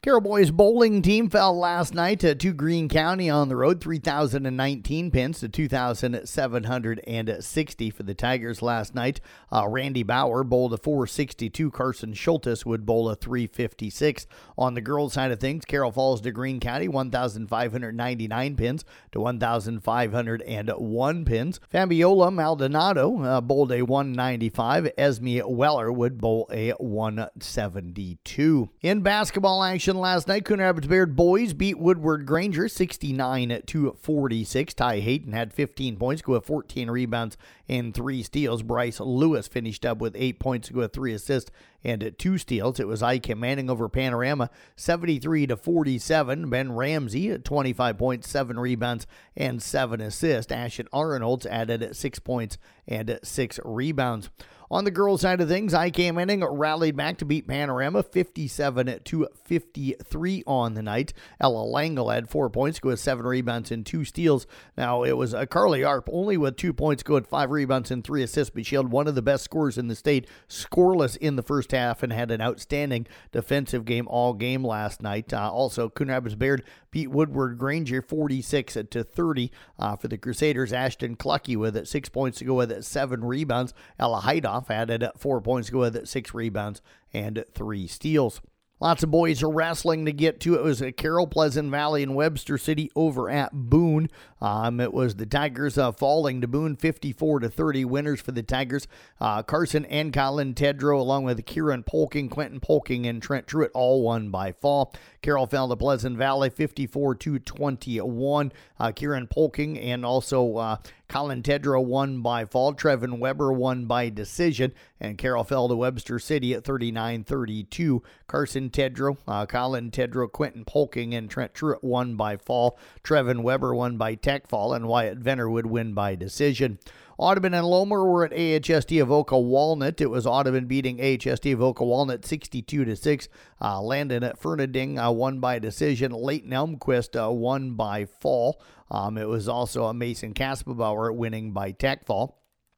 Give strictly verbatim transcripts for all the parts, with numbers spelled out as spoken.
Carroll boys bowling team fell last night to, to Greene County on the road, three thousand nineteen pins to two thousand seven hundred sixty for the Tigers last night. Uh, Randy Bauer bowled a four sixty-two. Carson Schultes would bowl a three fifty-six. On the girls' side of things, Carroll falls to Greene County, one thousand five hundred ninety-nine pins to one thousand five hundred one pins. Fabiola Maldonado uh, bowled a one ninety-five. Esme Weller would bowl a one seventy-two. In basketball action last night, Coon Rapids Bayard boys beat Woodward Granger sixty-nine to forty-six. Ty Hayton had fifteen points, go with fourteen rebounds and three steals. Bryce Lewis finished up with eight points, go with three assists and two steals. It was Ike Manning over Panorama, seventy-three to forty-seven. Ben Ramsey, twenty-five points, seven rebounds, and seven assists. Ashton Arnold's added six points and six rebounds. On the girls' side of things, Ike Manning rallied back to beat Panorama fifty-seven to fifty-three on the night. Ella Langle had four points, go with seven rebounds and two steals. Now, it was uh, Carly Arp only with two points, go with five rebounds and three assists, but she had one of the best scores in the state, scoreless in the first half, and had an outstanding defensive game all game last night. Uh, also, Coon Rapids Bayard beat Woodward Granger forty-six to thirty. Uh, for the Crusaders, Ashton Clucky with six points to go with seven rebounds. Ella Heidoff added four points to go with six rebounds and three steals. Lots of boys are wrestling to get to. It was at Carroll, Pleasant Valley, and Webster City over at Boone. Um, it was the Tigers uh, falling to Boone fifty-four to thirty. Winners for the Tigers, uh, Carson and Colin Tedrow, along with Kieran Polking, Quentin Polking, and Trent Truitt, all won by fall. Carroll fell to Pleasant Valley fifty-four to twenty-one. Uh, Kieran Polking and also uh, Colin Tedrow won by fall. Trevin Weber won by decision. And Carroll fell to Webster City at thirty-nine thirty-two. Carson Tedrow, uh, Colin Tedrow, Quentin Polking, and Trent Truitt won by fall. Trevin Weber won by tech fall, and Wyatt Venner would win by decision. Audubon and Lomer were at A H S T Avoca Walnut. It was Audubon beating A H S T Avoca Walnut sixty-two to six. Uh, Landon at Fernanding uh, won by decision. Leighton Elmquist uh, won by fall. Um, it was also a Mason Kaspabauer winning by tech fall.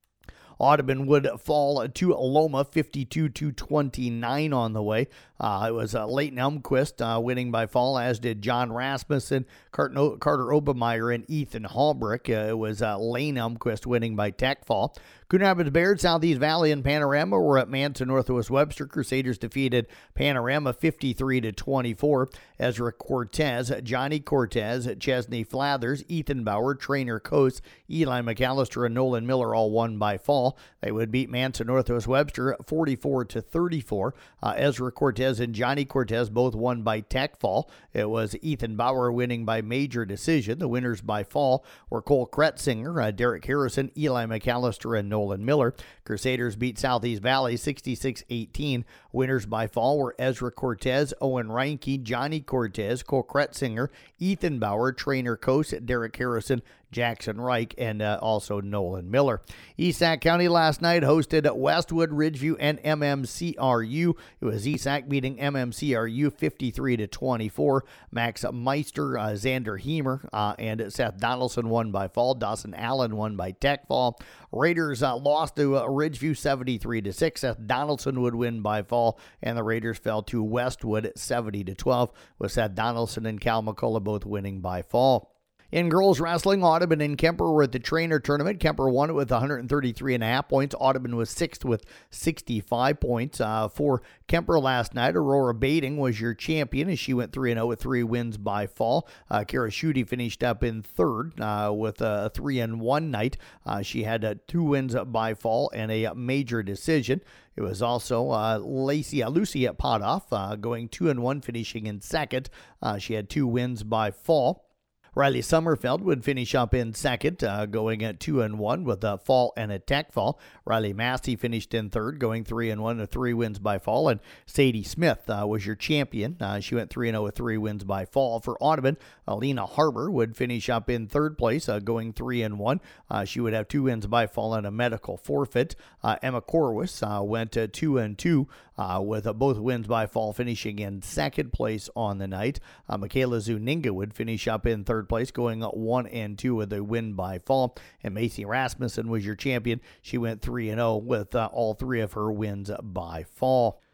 Audubon would fall to Loma fifty-two to twenty-nine on the way. Uh, it was uh, Leighton Elmquist uh, winning by fall, as did John Rasmussen, Carter, Carter Obermeyer, and Ethan Hallbrick. Uh, it was uh, Lane Elmquist winning by tech fall. Coon Rapids Bayard, Southeast Valley, and Panorama were at Manson, Northwest Webster. Crusaders defeated Panorama fifty-three to twenty-four. Ezra Cortez, Johnny Cortez, Chesney Flathers, Ethan Bauer, Trainer Coase, Eli McAllister, and Nolan Miller all won by fall. They would beat Manson, Northwest Webster forty-four to thirty-four. Uh, Ezra Cortez and Johnny Cortez both won by tech fall. It was Ethan Bauer winning by major decision. The winners by fall were Cole Kretzinger, uh, Derek Harrison, Eli McAllister, and Nolan Miller. Crusaders beat Southeast Valley sixty-six eighteen. Winners by fall were Ezra Cortez, Owen Reinke, Johnny Cortez, Cole Kretzinger, Ethan Bauer, Trainer Coase, Derek Harrison, Jackson Reich, and uh, also Nolan Miller. East Sac County last night hosted Westwood, Ridgeview, and M M C R U. It was East Sac beating M M C R U fifty-three to twenty-four. Max Meister, uh, Xander Heemer, uh, and Seth Donaldson won by fall. Dawson Allen won by tech fall. Raiders uh, lost to uh, Ridgeview seventy-three to six. Seth Donaldson would win by fall, and the Raiders fell to Westwood seventy to twelve, with Seth Donaldson and Cal McCullough both winning by fall. In girls wrestling, Audubon and Kemper were at the trainer tournament. Kemper won it with one hundred thirty-three and a half points. Audubon was sixth with sixty-five points. Uh, for Kemper last night, Aurora Bading was your champion as she went three and oh with three wins by fall. Uh, Kara Schutte finished up in third uh, with a three and one night. Uh, she had uh, two wins by fall and a major decision. It was also uh, Lacey uh, Lucy at Potoff uh, going two and one, finishing in second. Uh, she had two wins by fall. Riley Sommerfeld would finish up in second, uh, going at two and one with a fall and a tech fall. Riley Massey finished in third, going three and one with three wins by fall. And Sadie Smith uh, was your champion. Uh, she went three and zero with three wins by fall. For Audubon, Alina Harbor would finish up in third place, uh, going three and one. Uh, she would have two wins by fall and a medical forfeit. Uh, Emma Corwis uh, went uh, two and two uh, with uh, both wins by fall, finishing in second place on the night. Uh, Michaela Zuninga would finish up in third place, going one and two with a win by fall. And Macy Rasmussen was your champion. She went three and zero with uh, all three of her wins by fall.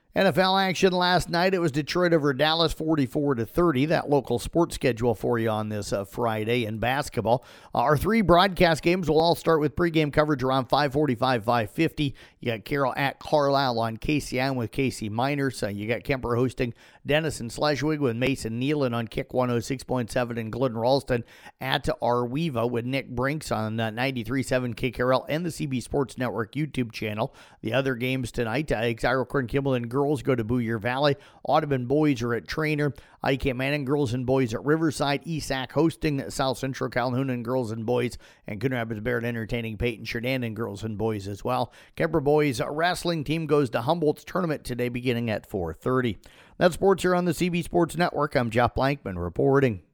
N F L action last night. It was Detroit over Dallas, forty-four to thirty. That local sports schedule for you on this uh, Friday in basketball. Uh, our three broadcast games will all start with pregame coverage around five forty-five, five fifty. You got Carroll at Carlisle on K C I with Casey Miners. Uh, you got Kemper hosting Denison Schleswig with Mason Nealon on Kick one oh six point seven, and Glidden Ralston at Arweva with Nick Brinks on uh, ninety-three point seven K K R L and the C B Sports Network YouTube channel. The other games tonight, uh, Exira Kimball and girls go to Boyer Valley. Audubon boys are at Trainer. I C A Manning girls and boys at Riverside. E S A C hosting South Central Calhoun and girls and boys. And Coon Rapids Barrett entertaining Peyton Sheridan and girls and boys as well. Kemper boys wrestling team goes to Humboldt's tournament today beginning at four thirty. That's sports here on the C B Sports Network. I'm Jeff Blankman reporting.